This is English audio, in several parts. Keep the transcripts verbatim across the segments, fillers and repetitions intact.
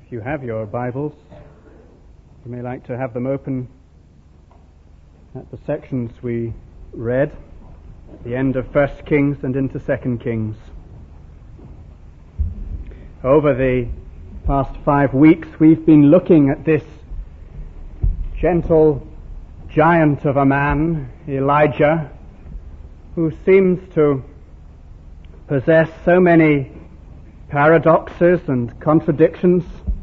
If you have your Bibles, you may like to have them open at the sections we read, at the end of First Kings and into Second Kings. Over the past five weeks, we've been looking at this gentle giant of a man, Elijah, who seems to possess so many paradoxes and contradictions.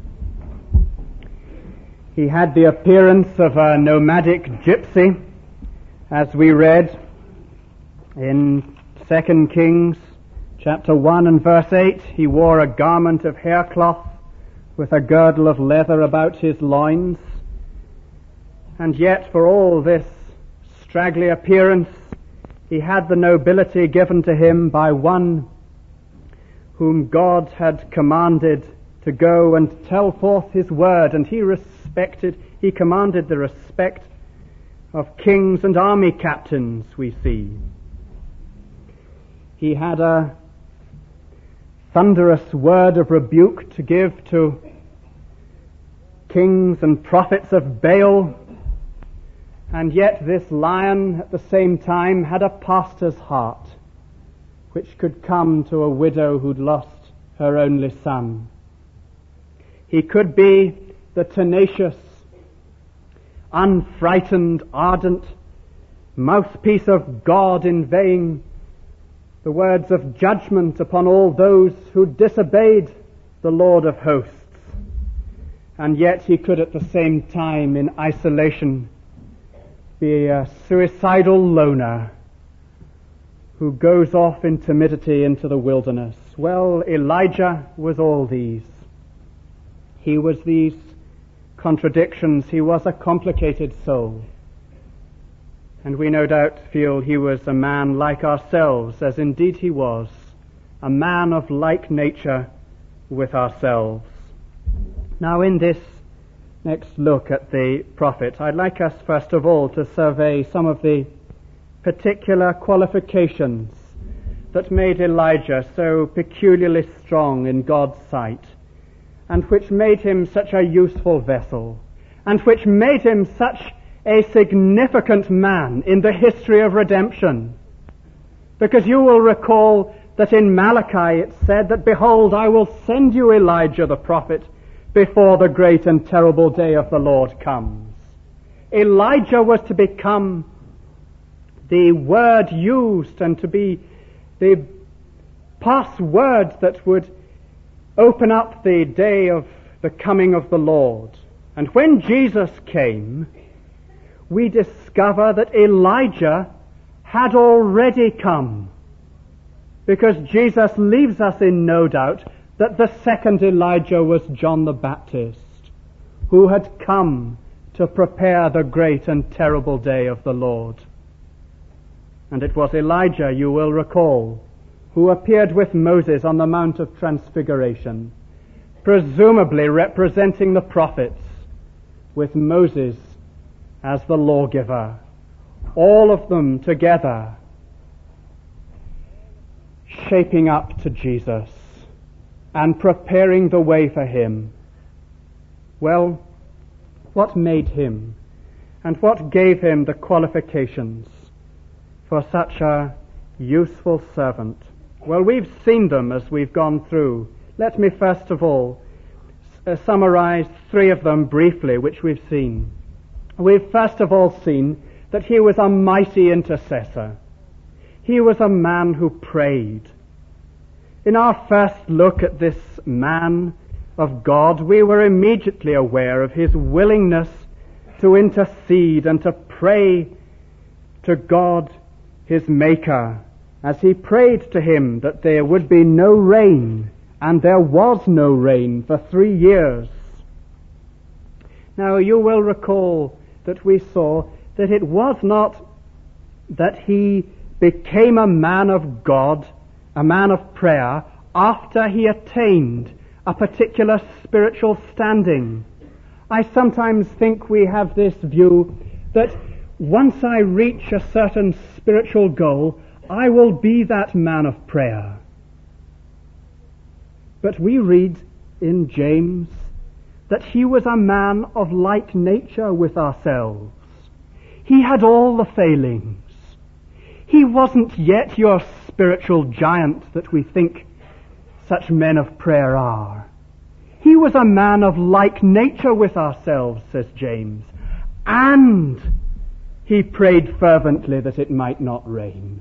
He had the appearance of a nomadic gypsy, as we read in Second Kings chapter one and verse eight. He wore a garment of haircloth with a girdle of leather about his loins. And yet, for all this straggly appearance, he had the nobility given to him by one whom God had commanded to go and tell forth his word, and he respected, he commanded the respect of kings and army captains, we see. He had a thunderous word of rebuke to give to kings and prophets of Baal, and yet this lion at the same time had a pastor's heart, which could come to a widow who'd lost her only son. He could be the tenacious, unfrightened, ardent mouthpiece of God, inveighing the words of judgment upon all those who disobeyed the Lord of hosts. And yet he could at the same time, in isolation, be a suicidal loner who goes off in timidity into the wilderness. Well, Elijah was all these. He was these contradictions. He was a complicated soul. And we no doubt feel he was a man like ourselves, as indeed he was, a man of like nature with ourselves. Now, in this next look at the prophet, I'd like us first of all to survey some of the particular qualifications that made Elijah so peculiarly strong in God's sight, and which made him such a useful vessel, and which made him such a significant man in the history of redemption. Because you will recall that in Malachi it said that, "Behold, I will send you Elijah the prophet before the great and terrible day of the Lord comes." Elijah was to become the word used and to be the password that would open up the day of the coming of the Lord. And when Jesus came, we discover that Elijah had already come, because Jesus leaves us in no doubt that the second Elijah was John the Baptist, who had come to prepare the great and terrible day of the Lord. And it was Elijah, you will recall, who appeared with Moses on the Mount of Transfiguration, presumably representing the prophets, with Moses as the lawgiver, all of them together shaping up to Jesus and preparing the way for him. Well, what made him and what gave him the qualifications for such a useful servant? Well, we've seen them as we've gone through. Let me first of all uh, summarize three of them briefly, which we've seen. We've first of all seen that he was a mighty intercessor. He was a man who prayed. In our first look at this man of God, we were immediately aware of his willingness to intercede and to pray to God, his Maker, as he prayed to him that there would be no rain, and there was no rain for three years. Now, you will recall that we saw that it was not that he became a man of God, a man of prayer, after he attained a particular spiritual standing. I sometimes think we have this view that once I reach a certain spiritual goal, I will be that man of prayer. But we read in James that he was a man of like nature with ourselves. He had all the failings. He wasn't yet your spiritual giant that we think such men of prayer are. He was a man of like nature with ourselves, says James, and he prayed fervently that it might not rain.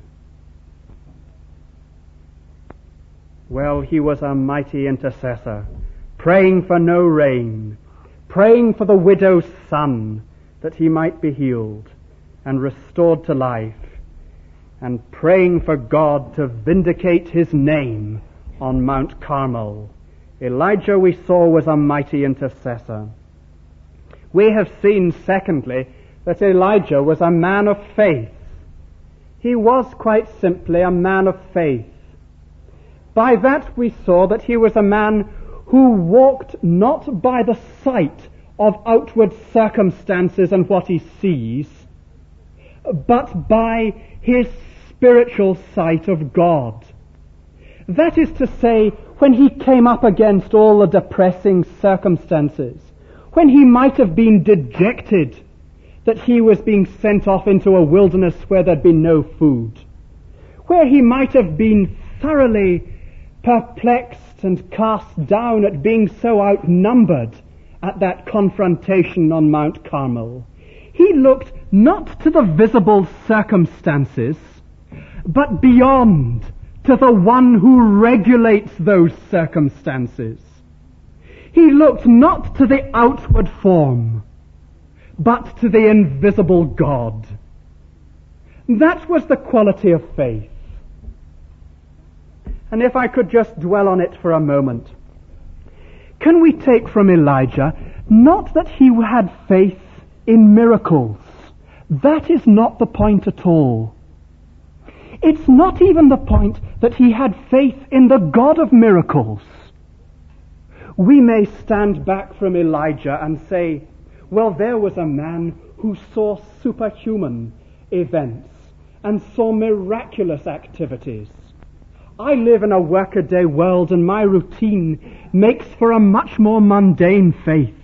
Well, he was a mighty intercessor, praying for no rain, praying for the widow's son, that he might be healed and restored to life, and praying for God to vindicate his name on Mount Carmel. Elijah, we saw, was a mighty intercessor. We have seen, secondly, that Elijah was a man of faith. He was quite simply a man of faith. By that we saw that he was a man who walked not by the sight of outward circumstances and what he sees, but by his spiritual sight of God. That is to say, when he came up against all the depressing circumstances, when he might have been dejected that he was being sent off into a wilderness where there'd been no food, where he might have been thoroughly perplexed and cast down at being so outnumbered at that confrontation on Mount Carmel, he looked not to the visible circumstances, but beyond, to the one who regulates those circumstances. He looked not to the outward form, but to the invisible God. That was the quality of faith. And if I could just dwell on it for a moment, can we take from Elijah not that he had faith in miracles? That is not the point at all. It's not even the point that he had faith in the God of miracles. We may stand back from Elijah and say, well, there was a man who saw superhuman events and saw miraculous activities. I live in a workaday world, and my routine makes for a much more mundane faith.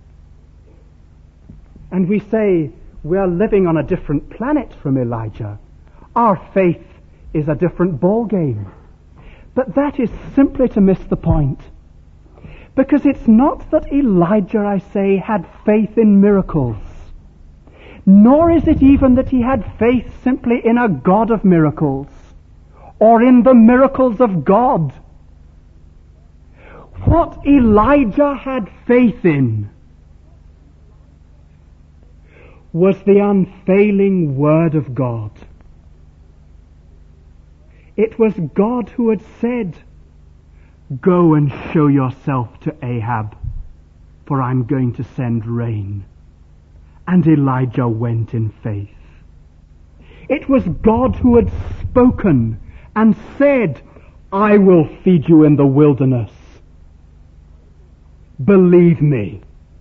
And we say, we are living on a different planet from Elijah. Our faith is a different ball game. But that is simply to miss the point. Because it's not that Elijah, I say, had faith in miracles. Nor is it even that he had faith simply in a God of miracles, or in the miracles of God. What Elijah had faith in was the unfailing Word of God. It was God who had said, go and show yourself to Ahab, for I'm going to send rain. And Elijah went in faith. It was God who had spoken and said, I will feed you in the wilderness. Believe me.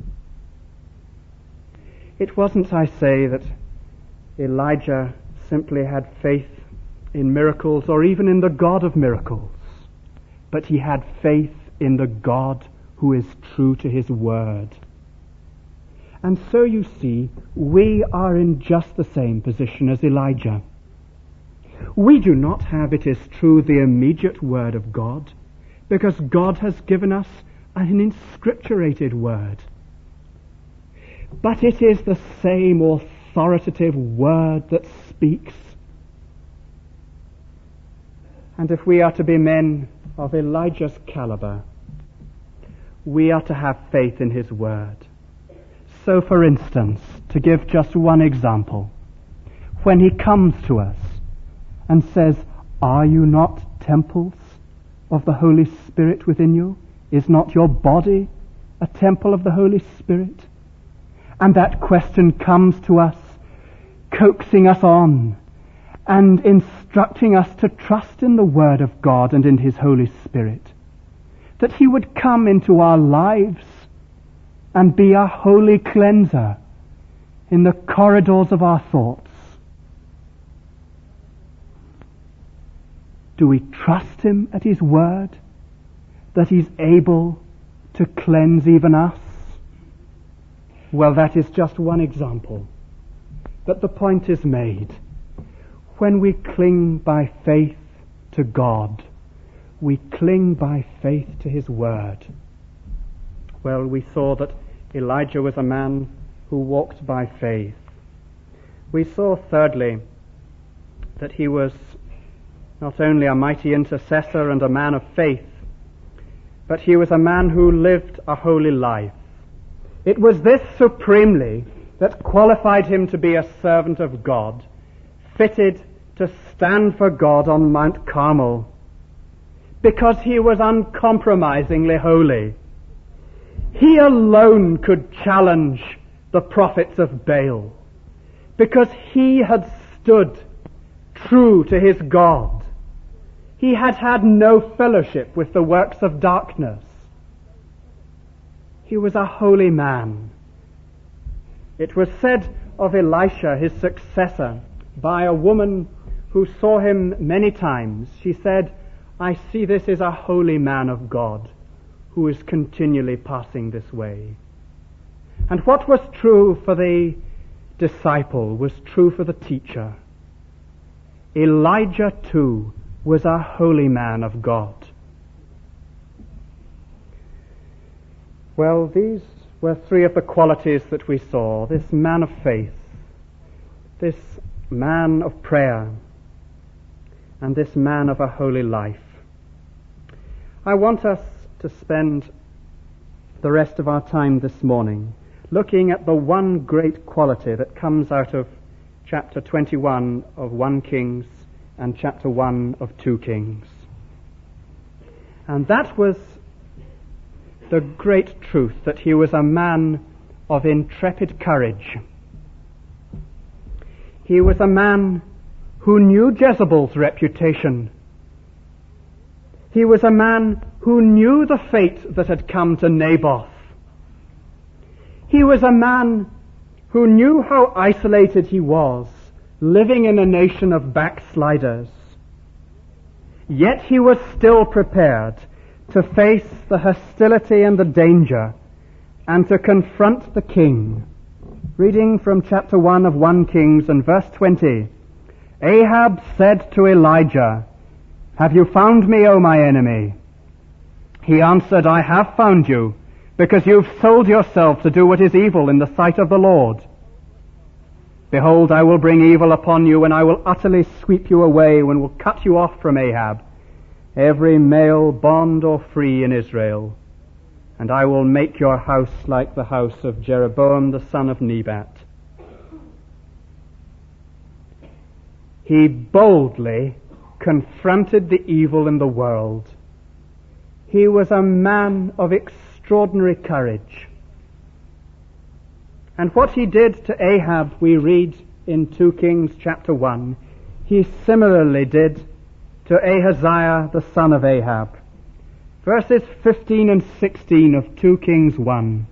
It wasn't, I say, that Elijah simply had faith in miracles or even in the God of miracles, but he had faith in the God who is true to his word. And so you see, we are in just the same position as Elijah. We do not have, it is true, the immediate word of God, because God has given us an inscripturated word. But it is the same authoritative word that speaks. And if we are to be men of Elijah's caliber, we are to have faith in his word. So, for instance, to give just one example, when he comes to us and says, are you not temples of the Holy Spirit within you? Is not your body a temple of the Holy Spirit? And that question comes to us, coaxing us on and instructing us to trust in the Word of God and in his Holy Spirit, that he would come into our lives and be a holy cleanser in the corridors of our thoughts. Do we trust him at his word, that he's able to cleanse even us? Well, that is just one example. But the point is made. When we cling by faith to God, we cling by faith to his word. Well, we saw that Elijah was a man who walked by faith. We saw, thirdly, that he was not only a mighty intercessor and a man of faith, but he was a man who lived a holy life. It was this supremely that qualified him to be a servant of God, fitted to stand for God on Mount Carmel, because he was uncompromisingly holy. He alone could challenge the prophets of Baal, because he had stood true to his God. He had had no fellowship with the works of darkness. He was a holy man. It was said of Elisha, his successor, by a woman who saw him many times. She said, "I see this is a holy man of God who is continually passing this way." And what was true for the disciple was true for the teacher. Elijah too was a holy man of God. Well, these were three of the qualities that we saw. This man of faith, this man of prayer, and this man of a holy life. I want us to spend the rest of our time this morning looking at the one great quality that comes out of chapter twenty-one of First Kings and chapter one of Second Kings. And that was the great truth that he was a man of intrepid courage. He was a man who knew Jezebel's reputation. He was a man who knew the fate that had come to Naboth. He was a man who knew how isolated he was, living in a nation of backsliders. Yet he was still prepared to face the hostility and the danger and to confront the king. Reading from chapter one of First Kings and verse twenty, Ahab said to Elijah, "Have you found me, O my enemy?" He answered, "I have found you, because you've sold yourself to do what is evil in the sight of the Lord. Behold, I will bring evil upon you, and I will utterly sweep you away, and will cut you off from Ahab, every male, bond or free in Israel. And I will make your house like the house of Jeroboam the son of Nebat." He boldly confronted the evil in the world. He was a man of extraordinary courage. And what he did to Ahab, we read in Second Kings chapter one, he similarly did to Ahaziah the son of Ahab. Verses fifteen and sixteen of Second Kings one.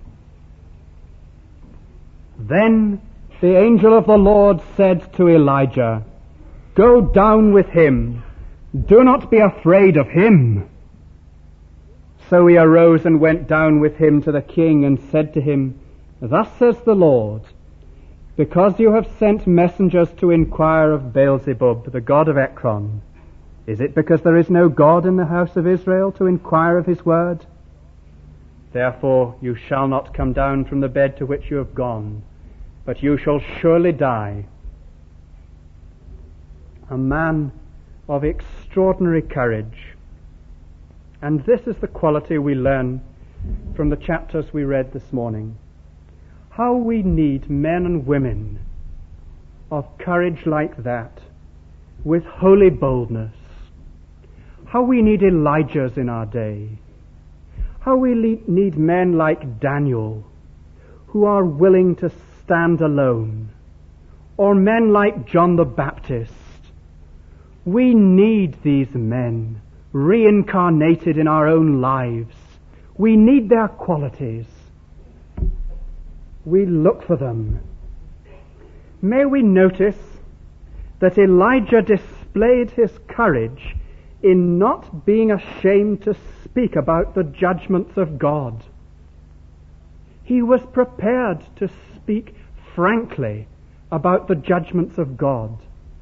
Then the angel of the Lord said to Elijah, "Go down with him. Do not be afraid of him." So he arose and went down with him to the king and said to him, "Thus says the Lord, because you have sent messengers to inquire of Beelzebub, the god of Ekron, is it because there is no God in the house of Israel to inquire of his word? Therefore you shall not come down from the bed to which you have gone, but you shall surely die." A man of extraordinary courage. And this is the quality we learn from the chapters we read this morning. How we need men and women of courage like that, with holy boldness. How we need Elijahs in our day. How we le- need men like Daniel, who are willing to stand alone. Or men like John the Baptist. We need these men reincarnated in our own lives. We need their qualities. We look for them. May we notice that Elijah displayed his courage in not being ashamed to speak about the judgments of God. He He was prepared to speak frankly about the judgments of God.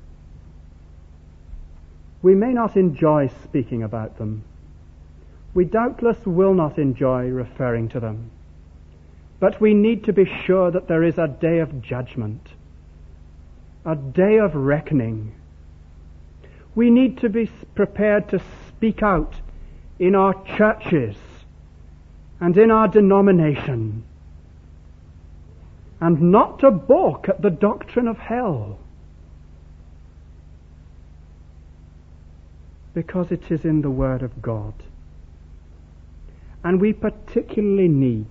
We may not enjoy speaking about them. We doubtless will not enjoy referring to them. But we need to be sure that there is a day of judgment, a day of reckoning. We need to be prepared to speak out in our churches and in our denomination, and not to balk at the doctrine of hell, because it is in the Word of God. And we particularly need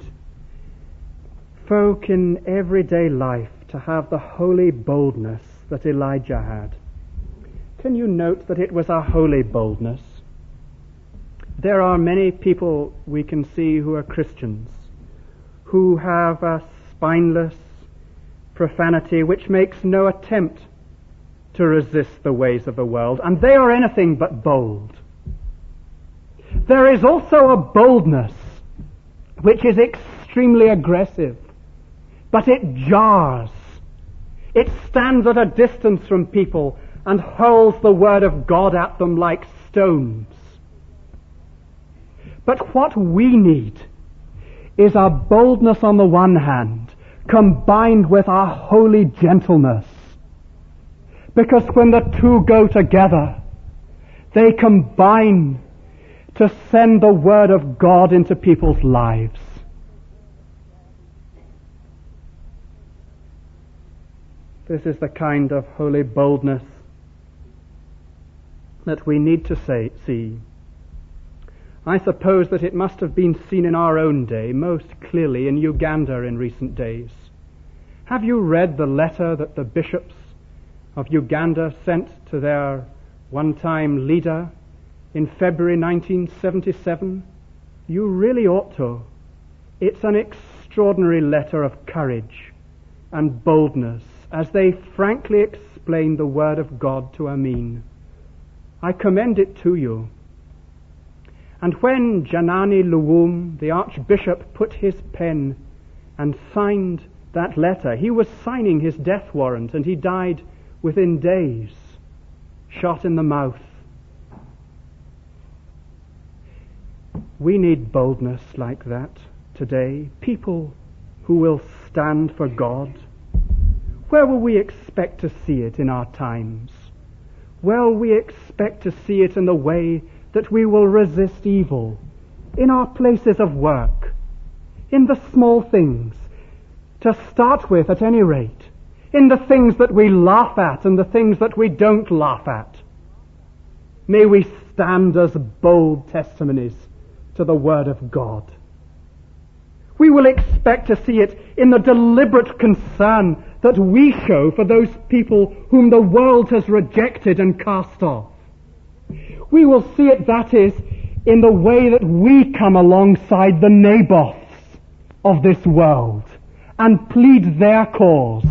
folk in everyday life to have the holy boldness that Elijah had. Can you note that it was a holy boldness? There are many people we can see who are Christians, who have a spineless profanity which makes no attempt to resist the ways of the world, and they are anything but bold. There is also a boldness which is extremely aggressive, but it jars. It stands at a distance from people and hurls the word of God at them like stones. But what we need is a boldness on the one hand, combined with a holy gentleness. Because when the two go together, they combine to send the word of God into people's lives. This is the kind of holy boldness that we need to say, see. I suppose that it must have been seen in our own day, most clearly in Uganda in recent days. Have you read the letter that the bishops of Uganda sent to their one-time leader in February nineteen seventy-seven? You really ought to. It's an extraordinary letter of courage and boldness as they frankly explain the word of God to Amin. I commend it to you. And when Janani Luwum, the archbishop, put his pen and signed that letter, he was signing his death warrant, and he died within days, shot in the mouth. We need boldness like that today, people who will stand for God. Where will we expect to see it in our times? Well, we expect to see it in the way that we will resist evil, in our places of work, in the small things, to start with at any rate, in the things that we laugh at and the things that we don't laugh at. May we stand as bold testimonies to the Word of God. We will expect to see it in the deliberate concern that we show for those people whom the world has rejected and cast off. We will see it, that is, in the way that we come alongside the Naboths of this world and plead their cause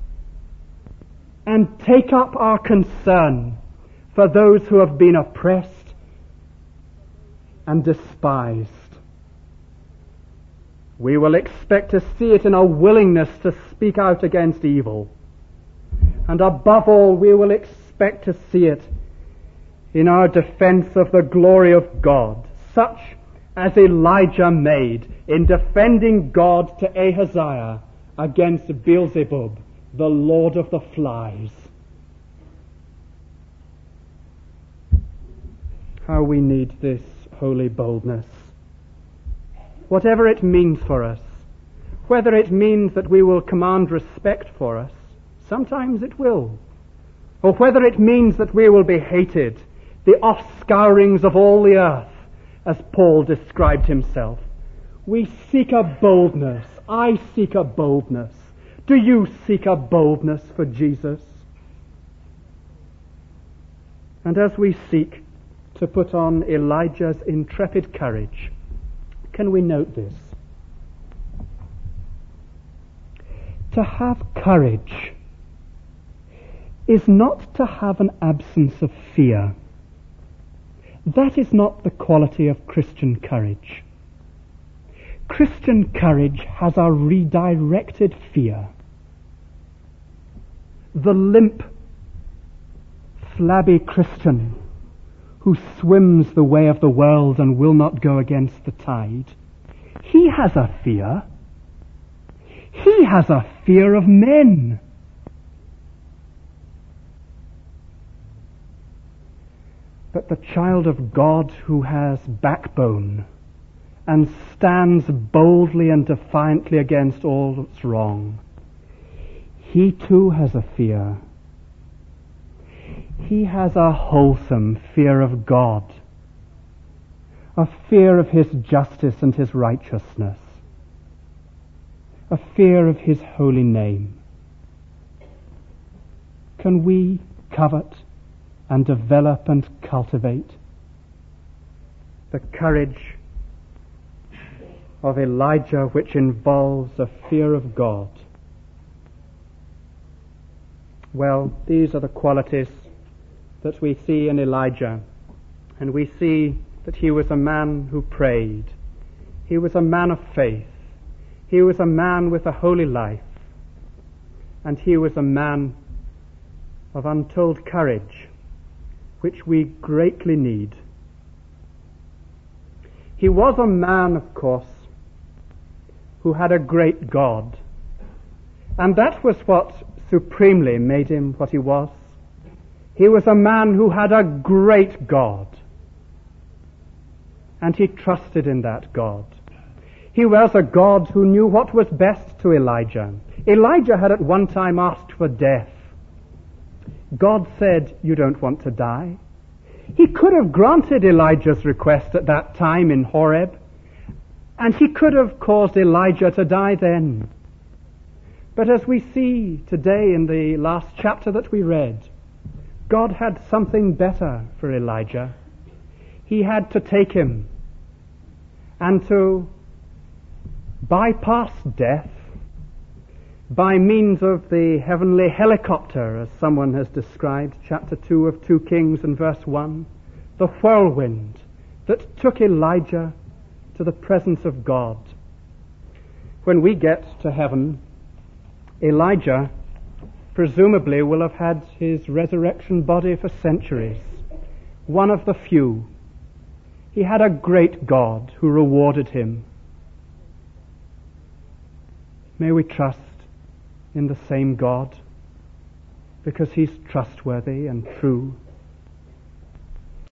and take up our concern for those who have been oppressed and despised. We will expect to see it in a willingness to speak out against evil. And above all, we will expect to see it in our defense of the glory of God, such as Elijah made in defending God to Ahaziah against Beelzebub, the lord of the flies. How we need this holy boldness. Whatever it means for us, whether it means that we will command respect for us, sometimes it will, or whether it means that we will be hated, the offscourings of all the earth, as Paul described himself. We seek a boldness. I seek a boldness. Do you seek a boldness for Jesus? And as we seek to put on Elijah's intrepid courage, can we note this? To have courage is not to have an absence of fear. That is not the quality of Christian courage. Christian courage has a redirected fear. The limp, flabby Christian who swims the way of the world and will not go against the tide, he has a fear. He has a fear of men. But the child of God who has backbone and stands boldly and defiantly against all that's wrong, he too has a fear. He has a wholesome fear of God, a fear of his justice and his righteousness, a fear of his holy name. Can we covet and develop and cultivate the courage of Elijah, which involves a fear of God? Well, these are the qualities that we see in Elijah, and we see that he was a man who prayed. He was a man of faith. He was a man with a holy life, and he was a man of untold courage, which we greatly need. He was a man, of course, who had a great God, and that was what supremely made him what he was. He was a man who had a great God, and he trusted in that God. He was a God who knew what was best to Elijah. Elijah had at one time asked for death. God said, "You don't want to die." He could have granted Elijah's request at that time in Horeb, and he could have caused Elijah to die then. But as we see today in the last chapter that we read, God had something better for Elijah. He had to take him and to bypass death by means of the heavenly helicopter, as someone has described, chapter two of two Kings and verse one, the whirlwind that took Elijah to the presence of God. When we get to heaven, Elijah presumably will have had his resurrection body for centuries, one of the few. He had a great God who rewarded him. May we trust in the same God, because he's trustworthy and true.